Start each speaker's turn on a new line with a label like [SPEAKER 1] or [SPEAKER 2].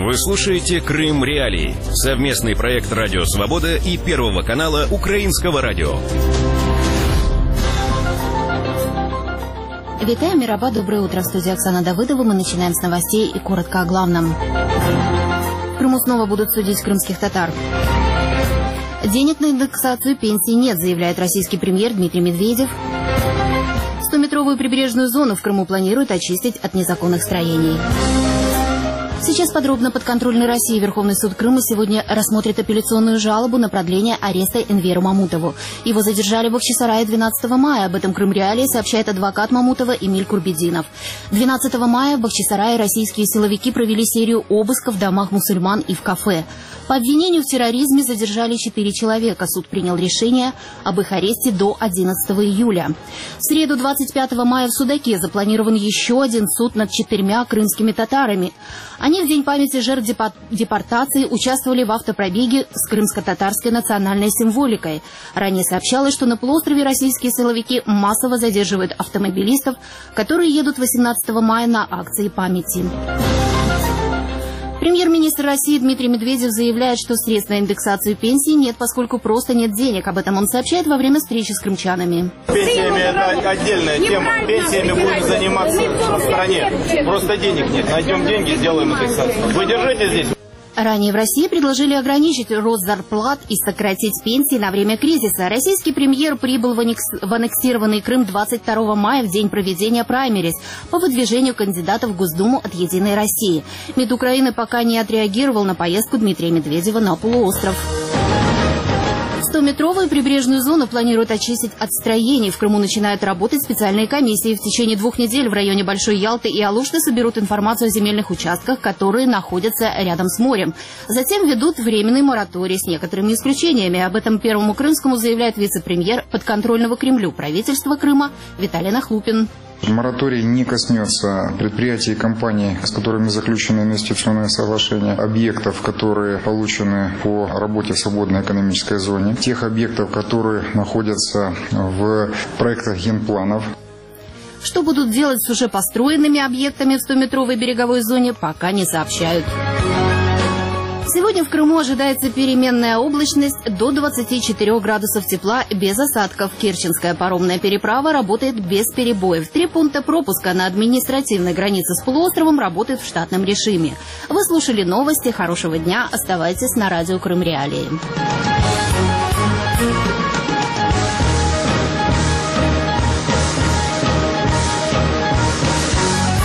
[SPEAKER 1] Вы слушаете «Крым Реалии» – совместный проект «Радио Свобода» и Первого канала Украинского радио.
[SPEAKER 2] Витаю, Мираба, доброе утро. В студии Оксана Давыдова. Мы начинаем с новостей и коротко о главном. В Крыму снова будут судить крымских татар. Денег на индексацию пенсии нет, заявляет российский премьер Дмитрий Медведев. 100-метровую прибрежную зону в Крыму планируют очистить от незаконных строений. Сейчас подробно. Подконтрольной России Верховный суд Крыма сегодня рассмотрит апелляционную жалобу на продление ареста Энверу Мамутову. Его задержали в Бахчисарае 12 мая. Об этом Крым Реалии сообщает адвокат Мамутова Эмиль Курбединов. 12 мая в Бахчисарае российские силовики провели серию обысков в домах мусульман и в кафе. По обвинению в терроризме задержали 4 человека. Суд принял решение об их аресте до 11 июля. В среду 25 мая в Судаке запланирован еще один суд над 4 крымскими татарами. Они в День памяти жертв депортации участвовали в автопробеге с крымско-татарской национальной символикой. Ранее сообщалось, что на полуострове российские силовики массово задерживают автомобилистов, которые едут 18 мая на акции памяти. Премьер-министр России Дмитрий Медведев заявляет, что средств на индексацию пенсии нет, поскольку просто нет денег. Об этом он сообщает во время встречи с крымчанами.
[SPEAKER 3] Пенсиями – это отдельная тема. Пенсиями будем заниматься в стране. Просто денег нет. Найдем деньги, сделаем индексацию. Вы держите здесь.
[SPEAKER 2] Ранее в России предложили ограничить рост зарплат и сократить пенсии на время кризиса. Российский премьер прибыл в аннексированный Крым 22 мая в день проведения праймериз по выдвижению кандидатов в Госдуму от «Единой России». МИД Украины пока не отреагировал на поездку Дмитрия Медведева на полуостров. 100-метровую прибрежную зону планируют очистить от строений. В Крыму начинают работать специальные комиссии. В течение 2 недель в районе Большой Ялты и Алушты соберут информацию о земельных участках, которые находятся рядом с морем. Затем ведут временный мораторий с некоторыми исключениями. Об этом Первому Крымскому заявляет вице-премьер подконтрольного Кремлю правительства Крыма Виталий Нахлупин.
[SPEAKER 4] Мораторий не коснется предприятий и компаний, с которыми заключены инвестиционные соглашения, объектов, которые получены по работе в свободной экономической зоне, тех объектов, которые находятся в проектах генпланов.
[SPEAKER 2] Что будут делать с уже построенными объектами в 100-метровой береговой зоне, пока не сообщают. Сегодня в Крыму ожидается переменная облачность до 24 градусов тепла без осадков. Керченская паромная переправа работает без перебоев. 3 пункта пропуска на административной границе с полуостровом работают в штатном режиме. Вы слушали новости. Хорошего дня. Оставайтесь на радио Крым Реалии.